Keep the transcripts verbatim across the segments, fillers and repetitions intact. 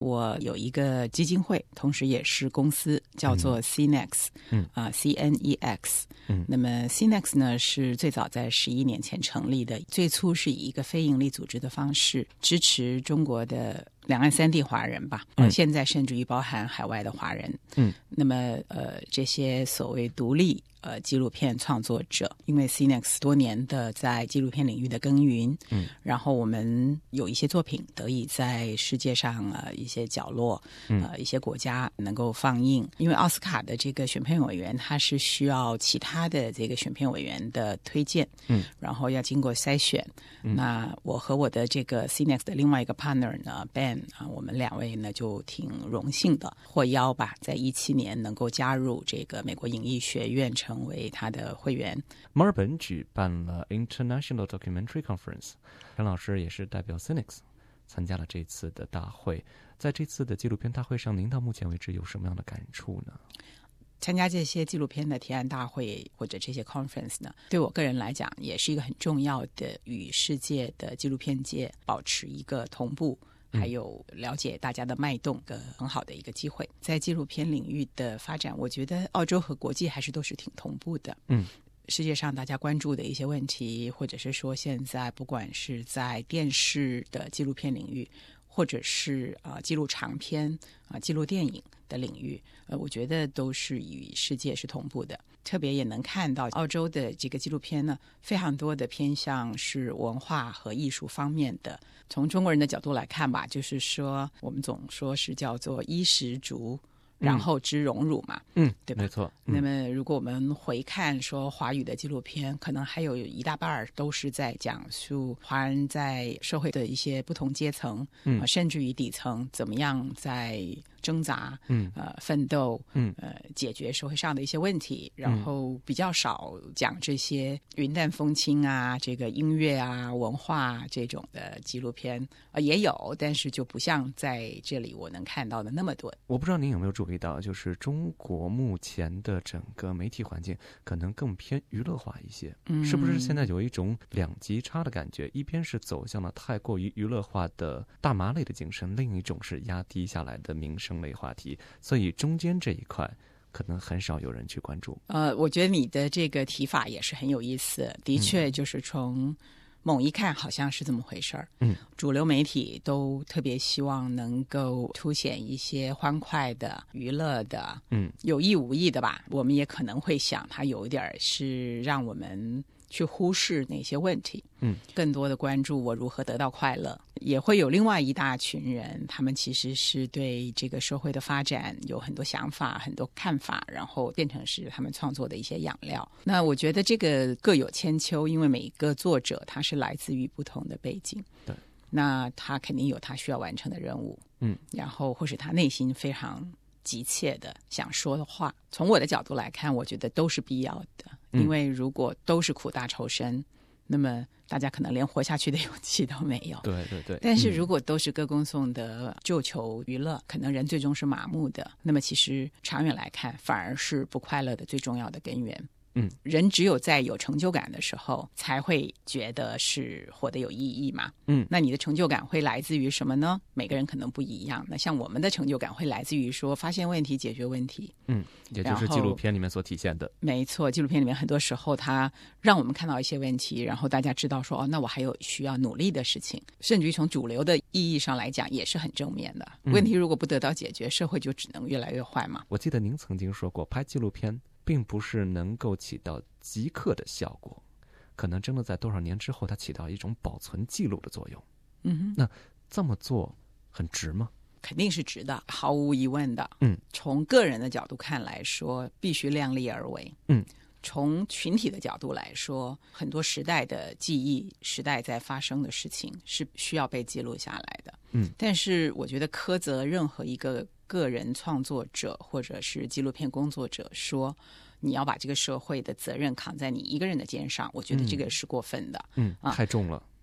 我有一个基金会，同时也是公司，叫做 C N E X， 嗯啊、呃、C N E X。嗯，那么 C N E X 呢是最早在十一年前成立的，最初是以一个非营利组织的方式支持中国的两岸三地华人吧，嗯、现在甚至于包含海外的华人。嗯，那么呃这些所谓独立呃纪录片创作者，因为 C N E X 多年的在纪录片领域的耕耘，嗯，然后我们有一些作品得以在世界上呃一些角落呃一些国家能够放映，因为奥斯卡的这个选片委员他是需要其他的这个选片委员的推荐，嗯，然后要经过筛选。嗯、那我和我的这个 C N E X 的另外一个 partner 呢 Ben 啊，我们两位呢就挺荣幸的获邀吧，在一七年能够加入这个美国影艺学院成为他的会员。 墨尔本举办了 International Documentary Conference， 陈老师也是代表 C N E X 参加了这次的大会。在这次的纪录片大会上，您到目前为止有什么样的感触呢？ 参加这些纪录片的提案大会或者这些 conference 呢，对我个人来讲也是一个很重要的与世界的纪录片界保持一个同步，还有了解大家的脉动的很好的一个机会。在纪录片领域的发展，我觉得澳洲和国际还是都是挺同步的。嗯，世界上大家关注的一些问题，或者是说现在不管是在电视的纪录片领域，或者是啊、呃、记录长片啊、呃、记录电影的领域，呃，我觉得都是与世界是同步的。特别也能看到澳洲的这个纪录片呢，非常多的偏向是文化和艺术方面的。从中国人的角度来看吧，就是说我们总说是叫做衣食足，然后知荣辱嘛，嗯，对吧？ 没错。 嗯、那么如果我们回看说华语的纪录片，可能还有一大半都是在讲述华人在社会的一些不同阶层，嗯、呃，甚至于底层怎么样在挣扎，嗯，呃，奋斗，嗯，呃，解决社会上的一些问题，然后比较少讲这些云淡风轻啊，这个音乐啊、文化这种的纪录片，呃，也有，但是就不像在这里我能看到的那么多。 我不知道您有没有注意到，就是中国目前的整个媒体环境可能更偏娱乐化一些，嗯，是不是现在有一种两极差的感觉？一边是走向了太过于娱乐化的大麻类的精神，另一种是压低下来的民生类话题，所以中间这一块可能很少有人去关注。 呃，我觉得你的这个提法也是很有意思，的确就是从猛一看好像是这么回事儿。嗯，主流媒体都特别希望能够凸显一些欢快的、娱乐的，嗯，有意无意的吧。我们也可能会想，它有一点是让我们去忽视那些问题，嗯，更多的关注我如何得到快乐。也会有另外一大群人，他们其实是对这个社会的发展有很多想法、很多看法，然后变成是他们创作的一些养料。那我觉得这个各有千秋，因为每个作者他是来自于不同的背景，对，那他肯定有他需要完成的任务，嗯，然后或是他内心非常急切的想说的话。从我的角度来看，我觉得都是必要的，因为如果都是苦大仇深，那么大家可能连活下去的勇气都没有。 对对对。 但是如果都是歌功颂德、就求娱乐，可能人最终是麻木的。那么其实长远来看，反而是不快乐的最重要的根源。嗯，人只有在有成就感的时候，才会觉得是活得有意义嘛。嗯，那你的成就感会来自于什么呢？每个人可能不一样。那像我们的成就感会来自于说发现问题、解决问题。嗯， 也就是纪录片里面所体现的。 没错，纪录片里面很多时候它让我们看到一些问题，然后大家知道说哦，那我还有需要努力的事情，甚至于从主流的意义上来讲也是很正面的。嗯、问题如果不得到解决，社会就只能越来越坏嘛。 我记得您曾经说过，拍纪录片并不是能够起到即刻的效果，可能真的在多少年之后它起到一种保存记录的作用。嗯哼，那这么做很值吗？ 肯定是值的，毫无疑问的。嗯，从个人的角度看来说，必须量力而为。嗯，从群体的角度来说，很多时代的记忆、时代在发生的事情是需要被记录下来的。嗯，但是我觉得苛责任何一个个人创作者或者是纪录片工作者说你要把这个社会的责任扛在你一个人的肩上，我觉得这个是过分的。 嗯，啊、太重了。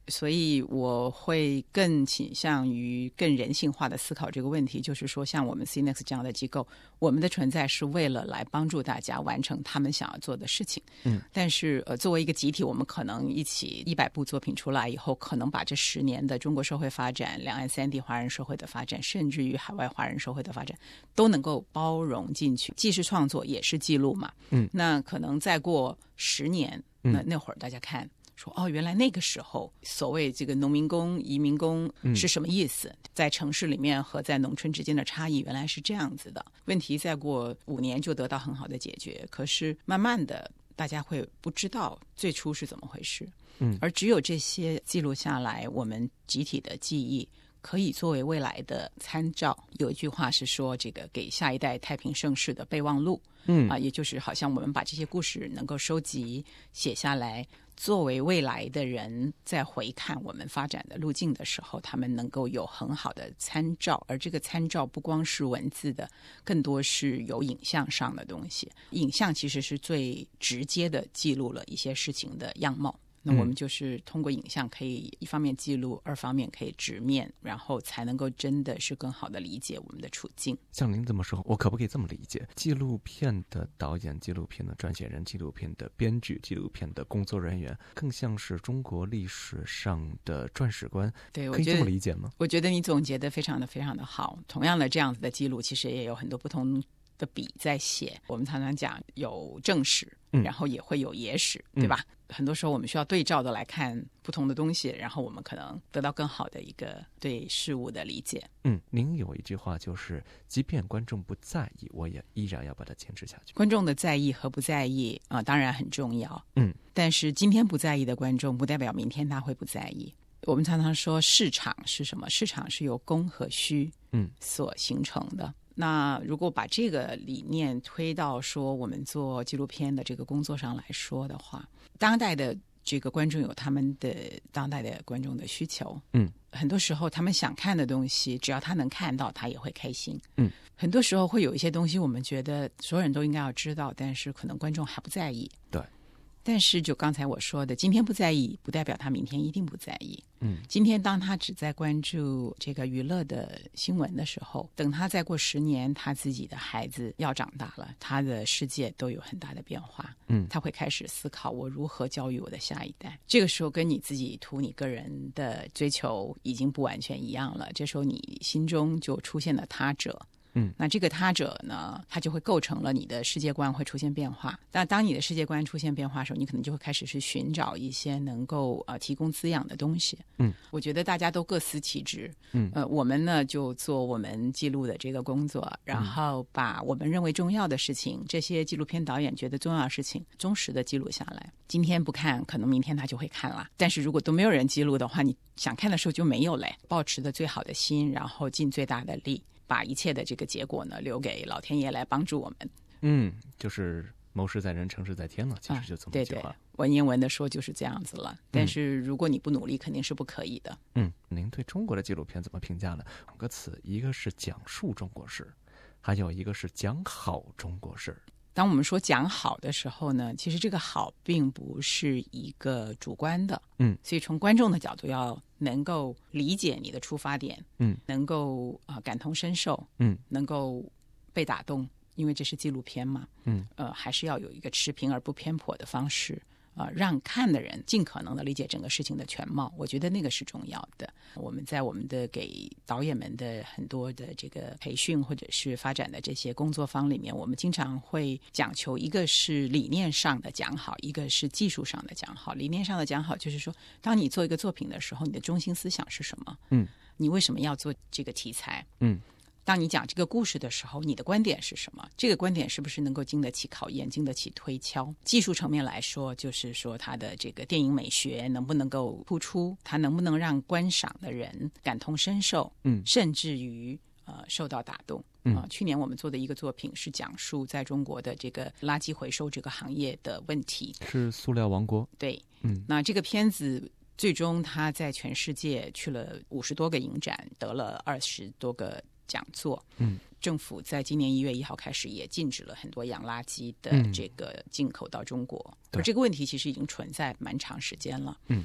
所以我会更倾向于更人性化的思考这个问题，就是说像我们 C N E X 这样的机构，我们的存在是为了来帮助大家完成他们想要做的事情。 嗯， 但是呃，作为一个集体，我们可能一起一百部作品出来以后，可能把这十年的中国社会发展、两岸三地华人社会的发展，甚至于海外华人社会的发展，都能够包容进去，既是创作也是记录嘛。 嗯， 那可能再过十年，那那会儿大家看。说哦，原来那个时候所谓这个农民工、移民工是什么意思？嗯、在城市里面和在农村之间的差异原来是这样子的。问题再过五年就得到很好的解决，可是慢慢的大家会不知道最初是怎么回事。 嗯， 而只有这些记录下来，我们集体的记忆可以作为未来的参照。有一句话是说，这个给下一代太平盛世的备忘录。嗯啊，也就是好像我们把这些故事能够收集写下来，作为未来的人在回看我们发展的路径的时候，他们能够有很好的参照。而这个参照不光是文字的，更多是有影像上的东西。影像其实是最直接的记录了一些事情的样貌。那我们就是通过影像可以一方面记录，二方面可以直面，然后才能够真的是更好的理解我们的处境。 像您这么说，我可不可以这么理解？纪录片的导演、纪录片的撰写人、纪录片的编剧、纪录片的工作人员，更像是中国历史上的传史官。 对， 可以这么理解吗？ 我觉得你总结的非常的非常的好。同样的这样子的记录，其实也有很多不同的笔在写。我们常常讲有正史，然后也会有野史，嗯、对吧？很多时候我们需要对照的来看不同的东西，然后我们可能得到更好的一个对事物的理解。 嗯，您有一句话就是，即便观众不在意，我也依然要把它坚持下去。 观众的在意和不在意啊、呃，当然很重要。 嗯， 但是今天不在意的观众，不代表明天他会不在意。我们常常说市场是什么？市场是由供和需嗯所形成的。嗯，那如果把这个理念推到说我们做纪录片的这个工作上来说的话，当代的这个观众有他们的当代的观众的需求。嗯，很多时候他们想看的东西，只要他能看到，他也会开心。嗯，很多时候会有一些东西我们觉得所有人都应该要知道，但是可能观众还不在意。 对。 但是就刚才我说的，今天不在意不代表他明天一定不在意。嗯，今天当他只在关注这个娱乐的新闻的时候，等他再过十年，他自己的孩子要长大了，他的世界都有很大的变化。嗯，他会开始思考我如何教育我的下一代。这个时候跟你自己图你个人的追求已经不完全一样了，这时候你心中就出现了他者。嗯，那这个他者呢，他就会构成了你的世界观会出现变化。但当你的世界观出现变化的时候，你可能就会开始去寻找一些能够呃提供滋养的东西。嗯，我觉得大家都各司其职。嗯，呃，我们呢就做我们记录的这个工作，然后把我们认为重要的事情，这些纪录片导演觉得重要的事情，忠实的记录下来。今天不看，可能明天他就会看了。但是如果都没有人记录的话，你想看的时候就没有嘞。抱持的最好的心，然后尽最大的力。把一切的这个结果呢，留给老天爷来帮助我们。 嗯，就是谋事在人，成事在天了。其实就这么一句话。 啊、对对，文言文的说就是这样子了。但是如果你不努力，肯定是不可以的。 嗯，您对中国的纪录片怎么评价呢？两个词，一个是讲述中国史，还有一个是讲好中国史。 当我们说讲好的时候呢，其实这个好并不是一个主观的。嗯，所以从观众的角度要能够理解你的出发点，嗯，能够啊、呃、感同身受，嗯，能够被打动，因为这是纪录片嘛，嗯，呃，还是要有一个持平而不偏颇的方式。呃，让看的人尽可能的理解整个事情的全貌，我觉得那个是重要的。我们在我们的给导演们的很多的这个培训或者是发展的这些工作坊里面，我们经常会讲求一个是理念上的讲好，一个是技术上的讲好。理念上的讲好就是说，当你做一个作品的时候，你的中心思想是什么？嗯，你为什么要做这个题材？嗯。当你讲这个故事的时候，你的观点是什么？这个观点是不是能够经得起考验，经得起推敲？技术层面来说，就是说它的这个电影美学能不能够突出，它能不能让观赏的人感同身受，嗯，甚至于呃受到打动。啊、呃，去年我们做的一个作品是讲述在中国的这个垃圾回收这个行业的问题， 是塑料王国。 对，嗯，那这个片子最终它在全世界去了五十多个影展，得了二十多个讲座。嗯，政府在今年一月一号开始也禁止了很多洋垃圾的这个进口到中国，嗯、而这个问题其实已经存在蛮长时间了。嗯，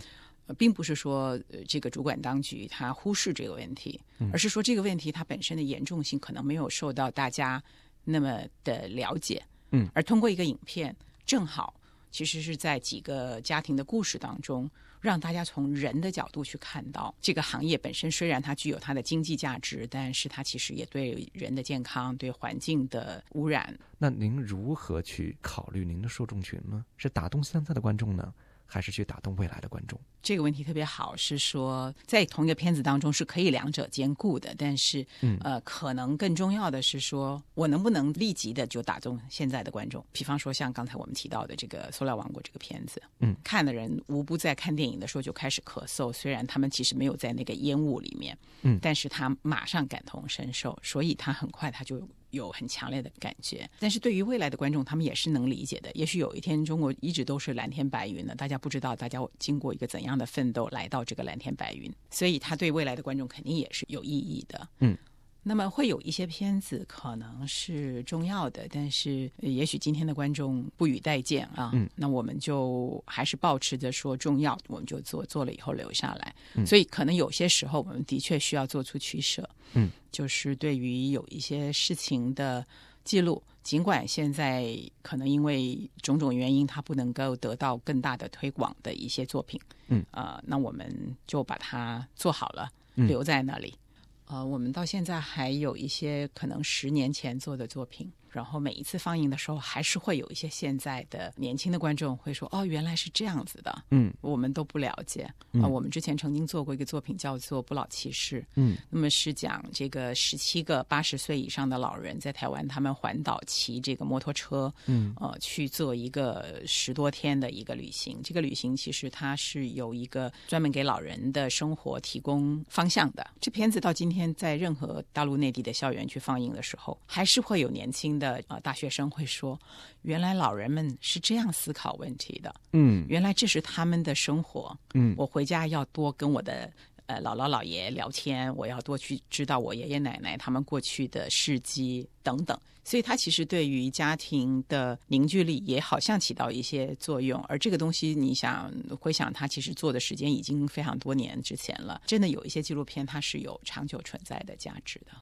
并不是说、呃、这个主管当局他忽视这个问题，而是说这个问题它本身的严重性可能没有受到大家那么的了解。 嗯， 而通过一个影片，正好其实是在几个家庭的故事当中，让大家从人的角度去看到这个行业本身虽然它具有它的经济价值，但是它其实也对人的健康、对环境的污染。 那您如何去考虑您的受众群呢？是打动现在的观众呢，还是去打动未来的观众？ 这个问题特别好，是说在同一个片子当中是可以两者兼顾的，但是、嗯、呃，可能更重要的是说我能不能立即的就打动现在的观众。比方说像刚才我们提到的这个《塑料王国》这个片子，嗯，看的人无不在看电影的时候就开始咳嗽，虽然他们其实没有在那个烟雾里面，嗯，但是他马上感同身受，所以他很快他就有很强烈的感觉。但是对于未来的观众，他们也是能理解的。也许有一天中国一直都是蓝天白云的，大家不知道大家经过一个怎样的奋斗来到这个蓝天白云，所以他对未来的观众肯定也是有意义的。嗯，那么会有一些片子可能是重要的，但是也许今天的观众不予待见啊。嗯，那我们就还是抱持着说重要，我们就做做了以后留下来。嗯，所以可能有些时候我们的确需要做出取舍。嗯，就是对于有一些事情的记录，尽管现在可能因为种种原因它不能够得到更大的推广的一些作品，嗯，呃，那我们就把它做好了，留在那里。呃，我们到现在还有一些可能十年前做的作品，然后每一次放映的时候还是会有一些现在的年轻的观众会说，哦，原来是这样子的，嗯，我们都不了解。啊、呃，我们之前曾经做过一个作品叫做《不老骑士》，嗯，那么是讲这个十七个八十岁以上的老人在台湾，他们环岛骑这个摩托车，嗯，呃，去做一个十多天的一个旅行。这个旅行其实它是有一个专门给老人的生活提供方向的。这片子到今天在任何大陆内地的校园去放映的时候，还是会有年轻的呃大学生会说，原来老人们是这样思考问题的，嗯，原来这是他们的生活，嗯，我回家要多跟我的呃姥姥姥爷聊天，我要多去知道我爷爷奶奶他们过去的事迹等等。所以它其实对于家庭的凝聚力也好像起到一些作用。而这个东西你想回想，它其实做的时间已经非常多年之前了，真的有一些纪录片它是有长久存在的价值的。